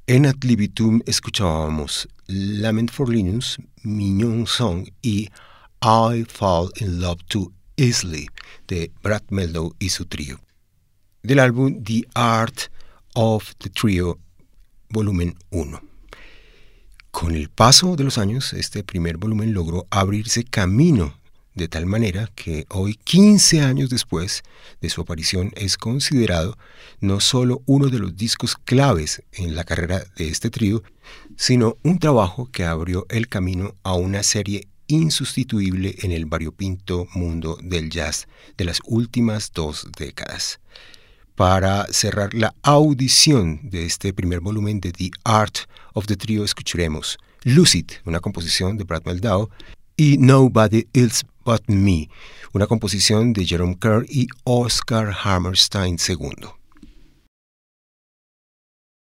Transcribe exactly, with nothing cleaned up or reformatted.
En Ad Libitum escuchábamos Lament for Linus, Mignon Song y I Fall in Love Too Easily de Brad Mehldau y su trío. Del álbum The Art of the Trio, volumen uno. Con el paso de los años, este primer volumen logró abrirse camino de tal manera que hoy, quince años después de su aparición, es considerado no solo uno de los discos claves en la carrera de este trío, sino un trabajo que abrió el camino a una serie insustituible en el variopinto mundo del jazz de las últimas dos décadas. Para cerrar la audición de este primer volumen de The Art of the Trio, escucharemos Lucid, una composición de Brad Mehldau, y Nobody Else But Me, una composición de Jerome Kern y Oscar Hammerstein segundo.